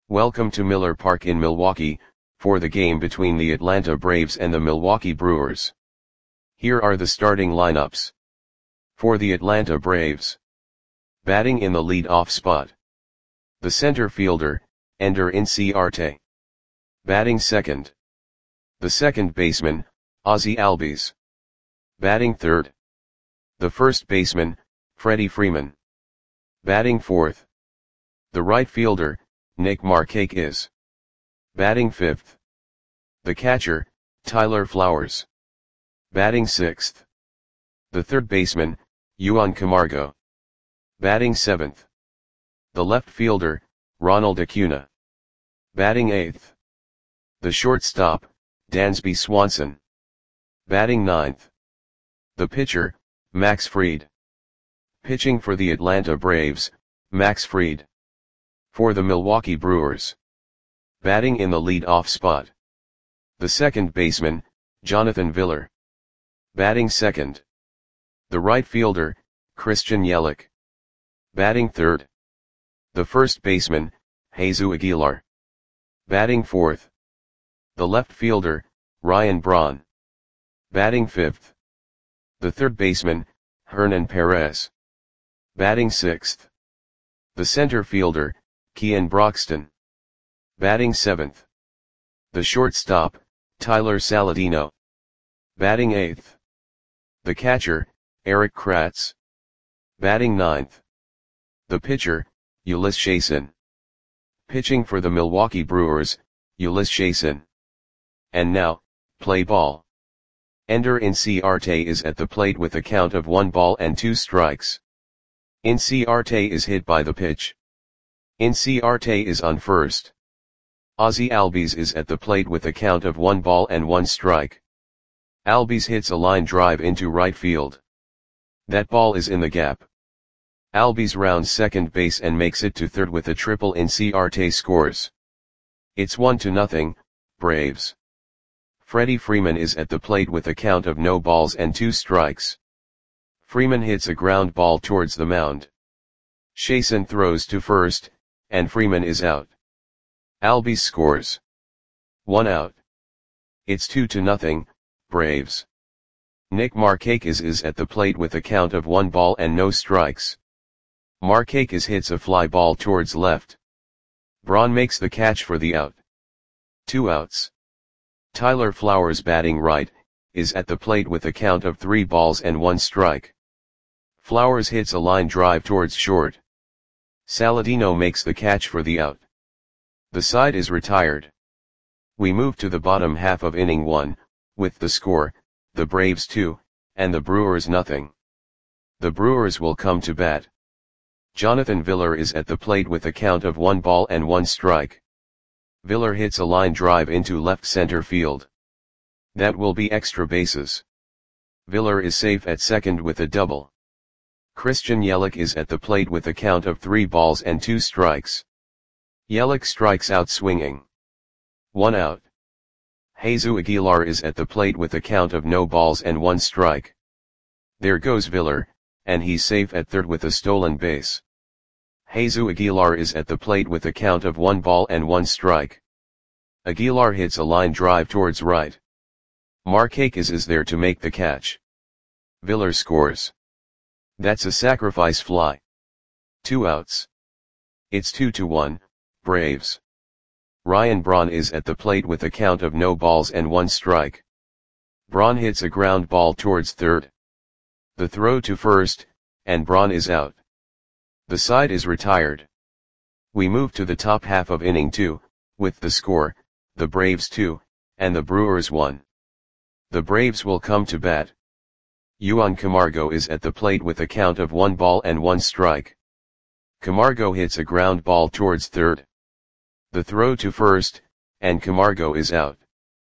Welcome to Miller Park in Milwaukee, for the game between the Atlanta Braves and the Milwaukee Brewers. Here are the starting lineups. For the Atlanta Braves. Batting in the lead-off spot. The center fielder, Ender Inciarte. Batting second. The second baseman, Ozzie Albies. Batting third. The first baseman, Freddie Freeman. Batting fourth. The right fielder, Nick Markakis. Batting fifth. The catcher, Tyler Flowers. Batting sixth. The third baseman, Juan Camargo. Batting seventh. The left fielder, Ronald Acuna. Batting eighth. The shortstop, Dansby Swanson. Batting ninth. The pitcher, Max Fried. Pitching for the Atlanta Braves, Max Fried. For the Milwaukee Brewers. Batting in the lead-off spot. The second baseman, Jonathan Villar. Batting second. The right fielder, Christian Yelich. Batting third. The first baseman, Jesus Aguilar. Batting fourth. The left fielder, Ryan Braun. Batting fifth. The third baseman, Hernan Perez. Batting sixth. The center fielder, Kean Broxton. Batting seventh. The shortstop, Tyler Saladino. Batting eighth. The catcher, Erik Kratz. Batting ninth. The pitcher, Ulyss Chasin. Pitching for the Milwaukee Brewers, Ulyss Chasin. And now, play ball. Ender Inciarte is at the plate with a count of 1-2 strikes. Inciarte is hit by the pitch. Inciarte is on first. Ozzie Albies is at the plate with a count of 1-1 strike. Albies hits a line drive into right field. That ball is in the gap. Albies rounds second base and makes it to third with a triple. Inciarte scores. It's 1-0, Braves. Freddie Freeman is at the plate with a count of 0-2 strikes. Freeman hits a ground ball towards the mound. Chasin throws to first, and Freeman is out. Albies scores. 1 out. It's 2-0, Braves. Nick Markakis is at the plate with a count of 1-0 strikes. Markakis hits a fly ball towards left. Braun makes the catch for the out. 2 outs. Tyler Flowers, batting right, is at the plate with a count of 3-1 strike. Flowers hits a line drive towards short. Saladino makes the catch for the out. The side is retired. We move to the bottom half of inning 1, with the score, the Braves 2, and the Brewers 0. The Brewers will come to bat. Jonathan Villar is at the plate with a count of 1-1 strike. Villar hits a line drive into left center field. That will be extra bases. Villar is safe at second with a double. Christian Yelich is at the plate with a count of 3-2 strikes. Yelich strikes out swinging. 1 out. Jesus Aguilar is at the plate with a count of 0-1 strike. There goes Villar, and he's safe at third with a stolen base. Jesus Aguilar is at the plate with a count of 1-1 strike. Aguilar hits a line drive towards right. Markakis is there to make the catch. Villar scores. That's a sacrifice fly. 2 outs. It's 2-1, Braves. Ryan Braun is at the plate with a count of 0-1 strike. Braun hits a ground ball towards third. The throw to first, and Braun is out. The side is retired. We move to the top half of inning 2, with the score, the Braves 2, and the Brewers 1. The Braves will come to bat. Juan Camargo is at the plate with a count of 1-1 strike. Camargo hits a ground ball towards third. The throw to first, and Camargo is out.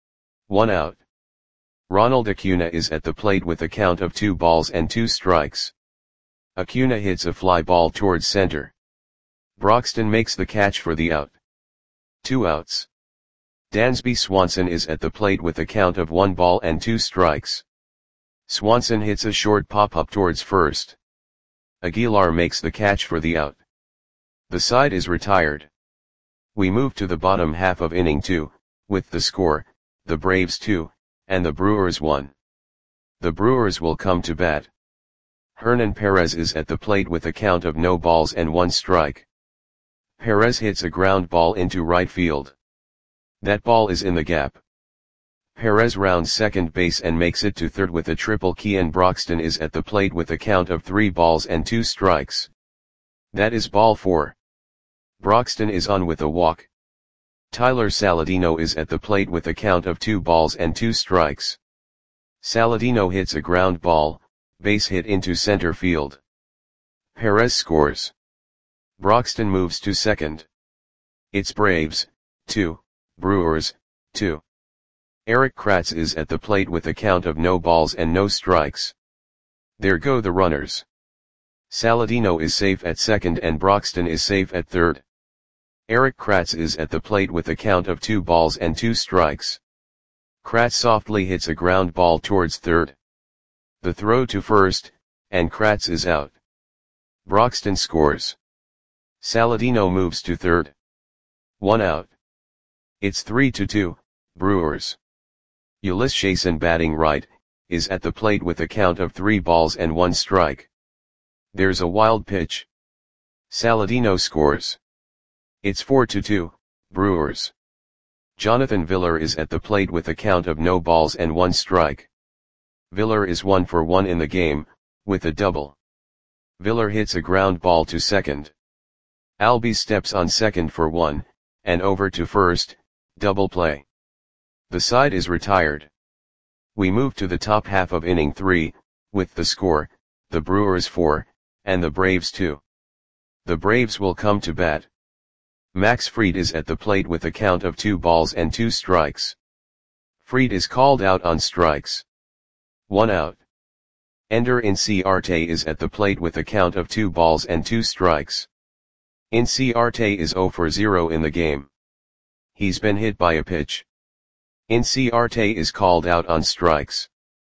1 out. Ronald Acuna is at the plate with a count of 2-2 strikes. Acuna hits a fly ball towards center. Broxton makes the catch for the out. 2 outs. Dansby Swanson is at the plate with a count of 1-2 strikes. Swanson hits a short pop-up towards first. Aguilar makes the catch for the out. The side is retired. We move to the bottom half of inning 2, with the score, the Braves 2, and the Brewers 1. The Brewers will come to bat. Hernan Perez is at the plate with a count of no balls and 1 strike. Perez hits a ground ball into right field. That ball is in the gap. Perez rounds second base and makes it to third with a triple. Kean Broxton is at the plate with a count of 3 balls and 2 strikes. That is ball 4. Broxton is on with a walk. Tyler Saladino is at the plate with a count of 2 balls and 2 strikes. Saladino hits a ground ball, base hit into center field. Perez scores. Broxton moves to second. It's Braves, 2, Brewers, 2. Erik Kratz is at the plate with a count of no balls and no strikes. There go the runners. Saladino is safe at second and Broxton is safe at third. Erik Kratz is at the plate with a count of 2 balls and 2 strikes. Kratz softly hits a ground ball towards third. The throw to first, and Kratz is out. Broxton scores. Saladino moves to third. 1 out. It's 3-2, Brewers. Ulyss Chason, batting right, is at the plate with a count of 3 balls and 1 strike. There's a wild pitch. Saladino scores. It's 4-2, Brewers. Jonathan Villar is at the plate with a count of no balls and 1 strike. Villar is 1 for 1 in the game, with a double. Villar hits a ground ball to second. Albies steps on second for 1, and over to first, double play. The side is retired. We move to the top half of inning 3, with the score, the Brewers 4, and the Braves 2. The Braves will come to bat. Max Fried is at the plate with a count of 2 balls and 2 strikes. Fried is called out on strikes. 1 out. Ender Inciarte is at the plate with a count of 2 balls and 2 strikes. Inciarte is 0 for 0 in the game. He's been hit by a pitch. Inciarte is called out on strikes.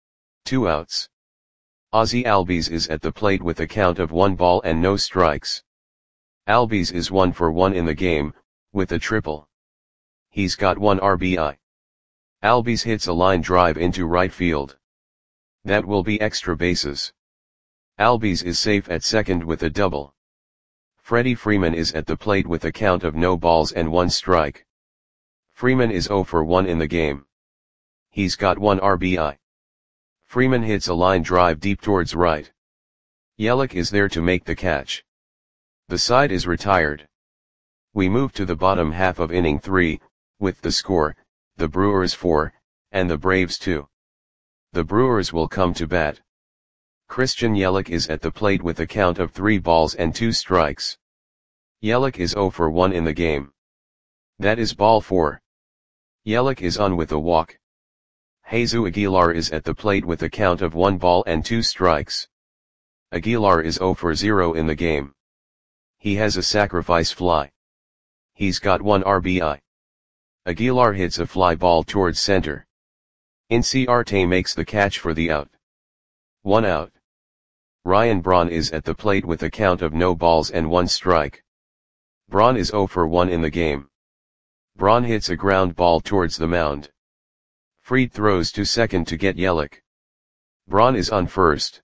2 outs. Ozzie Albies is at the plate with a count of 1 ball and no strikes. Albies is 1 for 1 in the game, with a triple. He's got 1 RBI. Albies hits a line drive into right field. That will be extra bases. Albies is safe at second with a double. Freddie Freeman is at the plate with a count of no balls and 1 strike. Freeman is 0 for 1 in the game. He's got 1 RBI. Freeman hits a line drive deep towards right. Yelich is there to make the catch. The side is retired. We move to the bottom half of inning 3, with the score, the Brewers 4, and the Braves 2. The Brewers will come to bat. Christian Yelich is at the plate with a count of 3 balls and 2 strikes. Yelich is 0 for 1 in the game. That is ball 4. Yelich is on with a walk. Jesus Aguilar is at the plate with a count of 1 ball and 2 strikes. Aguilar is 0 for 0 in the game. He has a sacrifice fly. He's got 1 RBI. Aguilar hits a fly ball towards center. Inciarte makes the catch for the out. 1 out. Ryan Braun is at the plate with a count of no balls and 1 strike. Braun is 0 for 1 in the game. Braun hits a ground ball towards the mound. Fried throws to second to get Yelich. Braun is on first.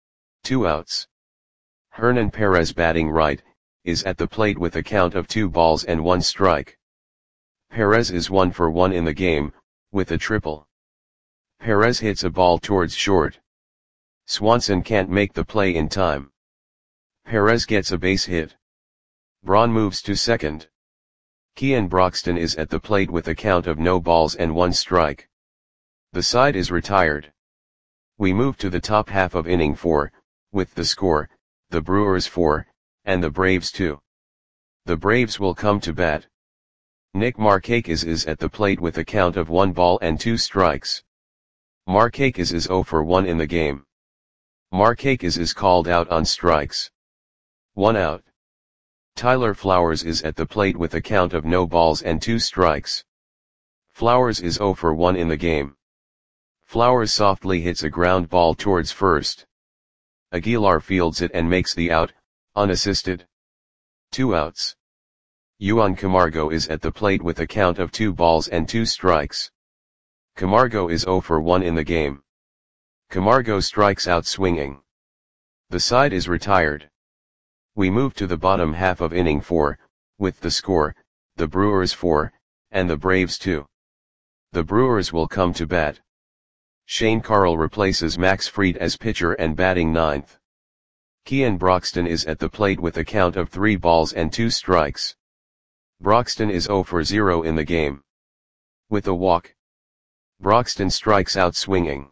2 outs. Hernan Perez, batting right, is at the plate with a count of 2 balls and 1 strike. Perez is 1 for 1 in the game, with a triple. Perez hits a ball towards short. Swanson can't make the play in time. Perez gets a base hit. Braun moves to second. Kean Broxton is at the plate with a count of no balls and 1 strike. The side is retired. We move to the top half of inning 4, with the score, the Brewers 4, and the Braves 2. The Braves will come to bat. Nick Markakis is at the plate with a count of 1 ball and 2 strikes. Markakis is 0 for 1 in the game. Markakis is called out on strikes. 1 out. Tyler Flowers is at the plate with a count of no balls and 2 strikes. Flowers is 0 for 1 in the game. Flowers softly hits a ground ball towards first. Aguilar fields it and makes the out, unassisted. 2 outs. Juan Camargo is at the plate with a count of 2 balls and 2 strikes. Camargo is 0 for 1 in the game. Camargo strikes out swinging. The side is retired. We move to the bottom half of inning 4, with the score, the Brewers 4, and the Braves 2. The Brewers will come to bat. Shane Carle replaces Max Fried as pitcher and batting ninth. Kean Broxton is at the plate with a count of 3 balls and 2 strikes. Broxton is 0 for 0 in the game. With a walk, Broxton strikes out swinging.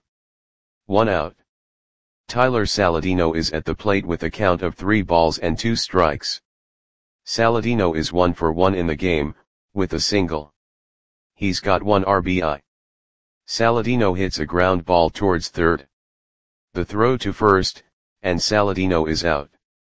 1 out. Tyler Saladino is at the plate with a count of 3 balls and 2 strikes. Saladino is 1 for 1 in the game, with a single. He's got 1 RBI. Saladino hits a ground ball towards third. The throw to first, and Saladino is out.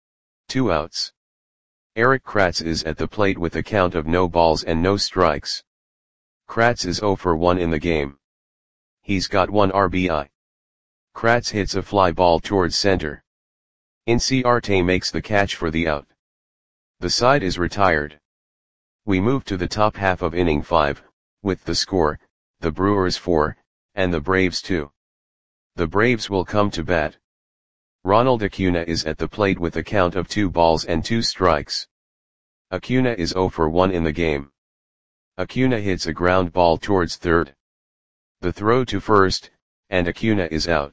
2 outs. Erik Kratz is at the plate with a count of no balls and no strikes. Kratz is 0 for 1 in the game. He's got 1 RBI. Kratz hits a fly ball towards center. Inciarte makes the catch for the out. The side is retired. We move to the top half of inning 5, with the score, the Brewers 4, and the Braves 2. The Braves will come to bat. Ronald Acuna is at the plate with a count of 2 balls and 2 strikes. Acuna is 0 for 1 in the game. Acuna hits a ground ball towards third. The throw to first, and Acuna is out.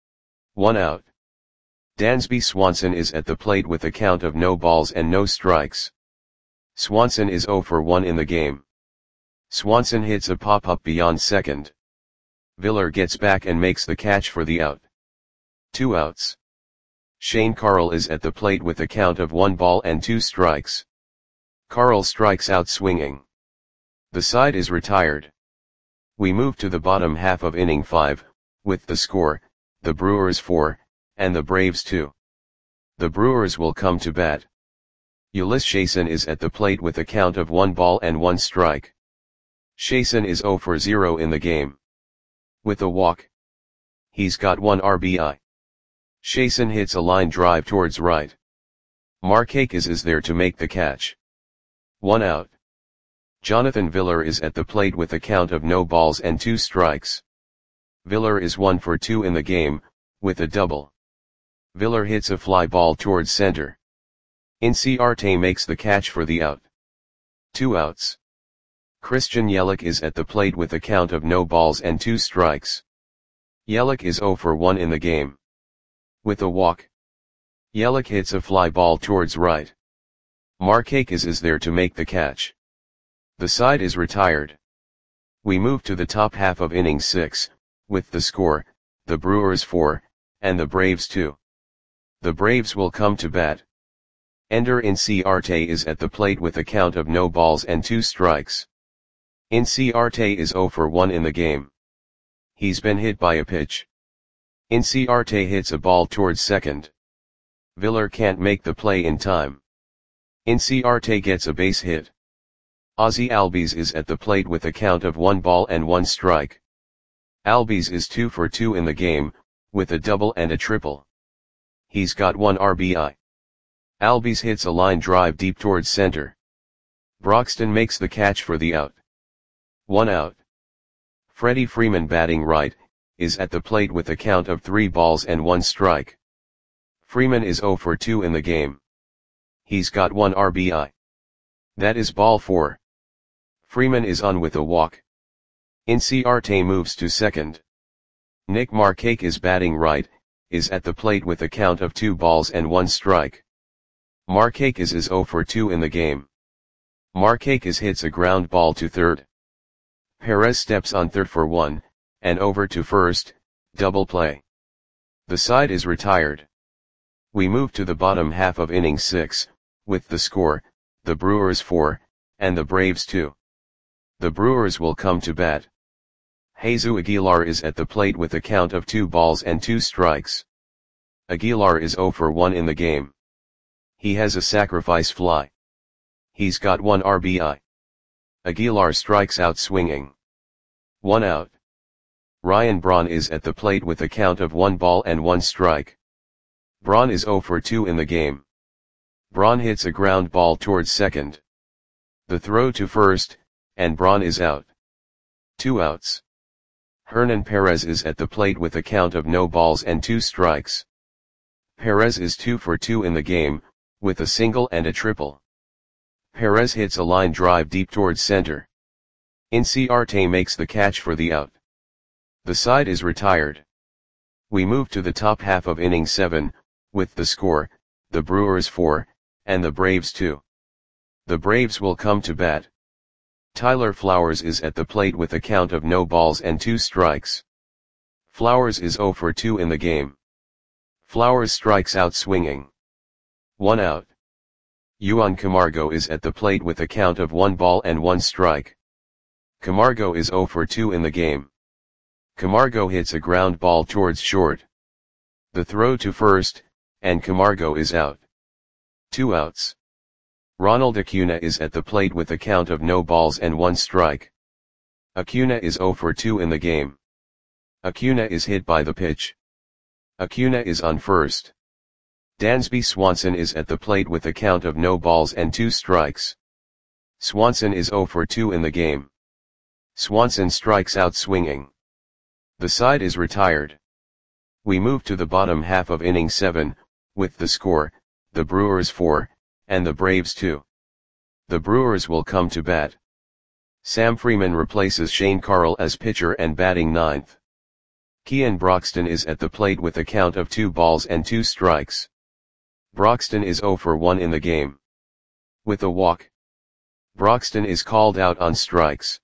1 out. Dansby Swanson is at the plate with a count of no balls and no strikes. Swanson is 0 for 1 in the game. Swanson hits a pop-up beyond second. Villar gets back and makes the catch for the out. 2 outs. Shane Carle is at the plate with a count of 1 ball and 2 strikes. Carle strikes out swinging. The side is retired. We move to the bottom half of inning 5, with the score, the Brewers 4, and the Braves 2. The Brewers will come to bat. Ulyss Chasin is at the plate with a count of 1 ball and 1 strike. Chasin is 0 for 0 in the game. With a walk, he's got 1 RBI. Chasin hits a line drive towards right. Markakis is there to make the catch. 1 out. Jonathan Villar is at the plate with a count of no balls and 2 strikes. Villar is 1 for 2 in the game, with a double. Villar hits a fly ball towards center. Inciarte makes the catch for the out. 2 outs. Christian Yelich is at the plate with a count of no balls and 2 strikes. Yelich is 0 for 1 in the game. With a walk, Yelich hits a fly ball towards right. Markakis is there to make the catch. The side is retired. We move to the top half of inning 6, with the score, the Brewers 4, and the Braves 2. The Braves will come to bat. Ender Inciarte is at the plate with a count of no balls and 2 strikes. Inciarte is 0 for 1 in the game. He's been hit by a pitch. Inciarte hits a ball towards second. Villar can't make the play in time. Inciarte gets a base hit. Ozzie Albies is at the plate with a count of 1 ball and 1 strike. Albies is 2 for 2 in the game, with a double and a triple. He's got 1 RBI. Albies hits a line drive deep towards center. Broxton makes the catch for the out. 1 out. Freddie Freeman, batting right, is at the plate with a count of 3 balls and 1 strike. Freeman is 0 for 2 in the game. He's got 1 RBI. That is ball 4. Freeman is on with a walk. Inciarte moves to second. Nick Markakis, batting right, is at the plate with a count of 2 balls and 1 strike. Markakis is 0 for 2 in the game. Markakis hits a ground ball to third. Perez steps on third for 1, and over to first, double play. The side is retired. We move to the bottom half of inning 6, with the score, the Brewers 4, and the Braves 2. The Brewers will come to bat. Jesus Aguilar is at the plate with a count of 2 balls and 2 strikes. Aguilar is 0 for 1 in the game. He has a sacrifice fly. He's got 1 RBI. Aguilar strikes out swinging. 1 out. Ryan Braun is at the plate with a count of 1 ball and 1 strike. Braun is 0 for 2 in the game. Braun hits a ground ball towards second. The throw to first, and Braun is out. 2 outs. Hernan Perez is at the plate with a count of no balls and 2 strikes. Perez is 2 for 2 in the game, with a single and a triple. Perez hits a line drive deep towards center. Inciarte makes the catch for the out. The side is retired. We move to the top half of inning 7, with the score, the Brewers 4, and the Braves 2. The Braves will come to bat. Tyler Flowers is at the plate with a count of no balls and 2 strikes. Flowers is 0 for 2 in the game. Flowers strikes out swinging. 1 out. Juan Camargo is at the plate with a count of 1 ball and 1 strike. Camargo is 0 for 2 in the game. Camargo hits a ground ball towards short. The throw to first, and Camargo is out. 2 outs. Ronald Acuna is at the plate with a count of no balls and 1 strike. Acuna is 0 for 2 in the game. Acuna is hit by the pitch. Acuna is on first. Dansby Swanson is at the plate with a count of no balls and 2 strikes. Swanson is 0 for 2 in the game. Swanson strikes out swinging. The side is retired. We move to the bottom half of inning 7, with the score, the Brewers 4, and the Braves 2. The Brewers will come to bat. Sam Freeman replaces Shane Carle as pitcher and batting 9th. Kean Broxton is at the plate with a count of 2 balls and 2 strikes. Broxton is 0 for 1 in the game. With a walk. Broxton is called out on strikes.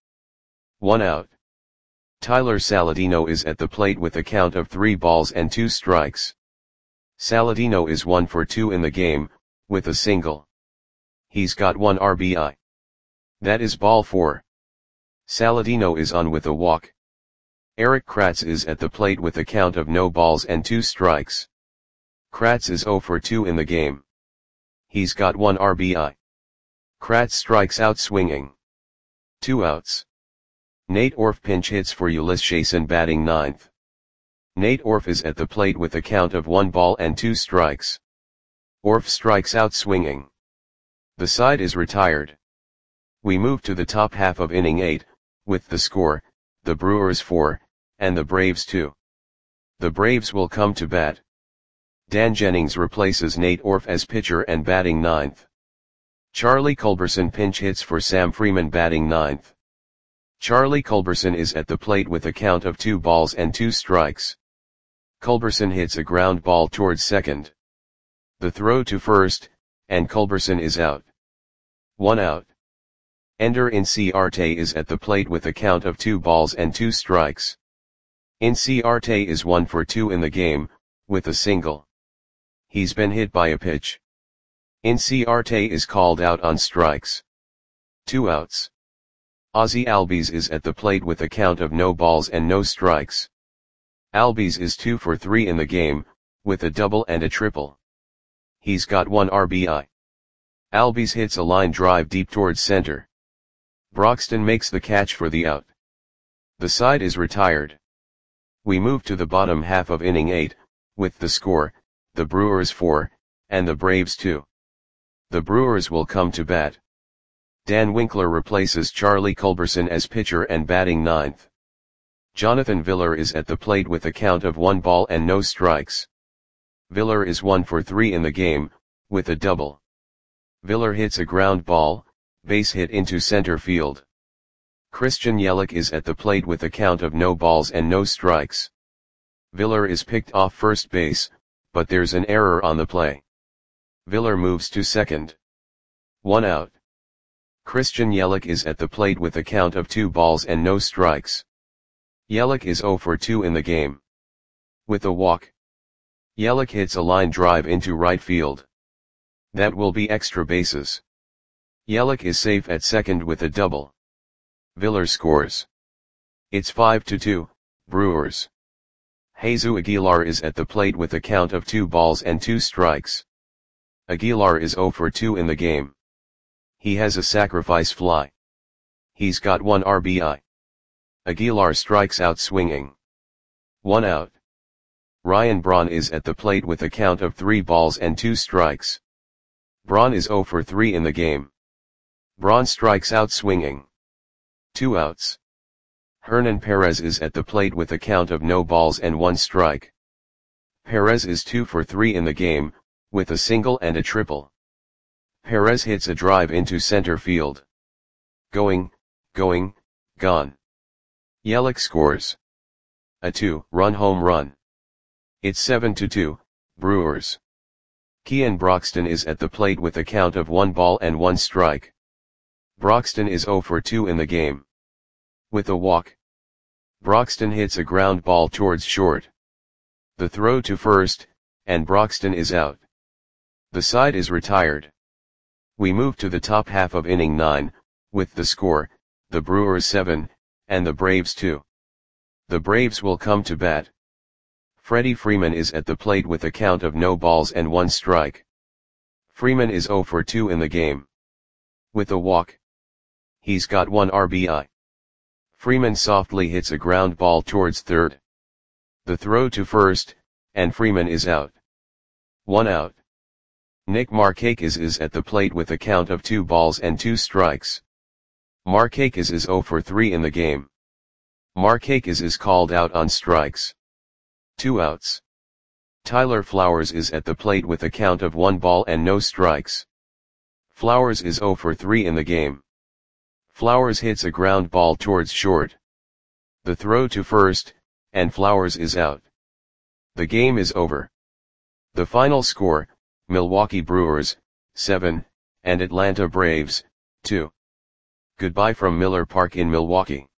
1 out. Tyler Saladino is at the plate with a count of 3 balls and 2 strikes. Saladino is 1 for 2 in the game, with a single. He's got 1 RBI. That is ball 4. Saladino is on with a walk. Eric Kratz is at the plate with a count of no balls and 2 strikes. Kratz is 0 for 2 in the game. He's got 1 RBI. Kratz strikes out swinging. 2 outs. Nate Orf pinch hits for Ulyss Chason batting 9th. Nate Orf is at the plate with a count of 1 ball and 2 strikes. Orf strikes out swinging. The side is retired. We move to the top half of inning 8, with the score, the Brewers 4, and the Braves 2. The Braves will come to bat. Dan Jennings replaces Nate Orf as pitcher and batting 9th. Charlie Culberson pinch hits for Sam Freeman batting 9th. Charlie Culberson is at the plate with a count of 2 balls and 2 strikes. Culberson hits a ground ball towards second. The throw to first, and Culberson is out. 1 out. Ender Inciarte is at the plate with a count of 2 balls and 2 strikes. Inciarte is 1 for 2 in the game, with a single. He's been hit by a pitch. Inciarte is called out on strikes. 2 outs. Ozzie Albies is at the plate with a count of no balls and no strikes. Albies is 2 for 3 in the game, with a double and a triple. He's got 1 RBI. Albies hits a line drive deep towards center. Broxton makes the catch for the out. The side is retired. We move to the bottom half of inning 8, with the score, the Brewers 4, and the Braves 2. The Brewers will come to bat. Dan Winkler replaces Charlie Culberson as pitcher and batting 9th. Jonathan Villar is at the plate with a count of 1 ball and no strikes. Villar is 1 for 3 in the game, with a double. Villar hits a ground ball, base hit into center field. Christian Yelich is at the plate with a count of no balls and no strikes. Villar is picked off first base, but there's an error on the play. Villar moves to second. 1 out. Christian Yelich is at the plate with a count of 2 balls and no strikes. Yelich is 0 for 2 in the game. With a walk. Yelich hits a line drive into right field. That will be extra bases. Yelich is safe at second with a double. Villar scores. It's 5-2, Brewers. Jesus Aguilar is at the plate with a count of 2 balls and 2 strikes. Aguilar is 0 for 2 in the game. He has a sacrifice fly. He's got 1 RBI. Aguilar strikes out swinging. 1 out. Ryan Braun is at the plate with a count of 3 balls and 2 strikes. Braun is 0 for 3 in the game. Braun strikes out swinging. 2 outs. Hernan Perez is at the plate with a count of no balls and 1 strike. Perez is 2 for 3 in the game, with a single and a triple. Perez hits a drive into center field. Going, gone. Yelich scores a 2-run home run. It's 7-2, Brewers. Kean Broxton is at the plate with a count of 1 ball and 1 strike. Broxton is 0 for 2 in the game. With a walk, Broxton hits a ground ball towards short. The throw to first, and Broxton is out. The side is retired. We move to the top half of inning 9, with the score, the Brewers 7, and the Braves 2. The Braves will come to bat. Freddie Freeman is at the plate with a count of no balls and 1 strike. Freeman is 0 for 2 in the game. With a walk, he's got 1 RBI. Freeman softly hits a ground ball towards third. The throw to first, and Freeman is out. 1 out. Nick Markakis is at the plate with a count of 2 balls and 2 strikes. Markakis is 0 for 3 in the game. Markakis is called out on strikes. 2 outs. Tyler Flowers is at the plate with a count of 1 ball and no strikes. Flowers is 0 for 3 in the game. Flowers hits a ground ball towards short. The throw to first, and Flowers is out. The game is over. The final score, Milwaukee Brewers, 7, and Atlanta Braves, 2. Goodbye from Miller Park in Milwaukee.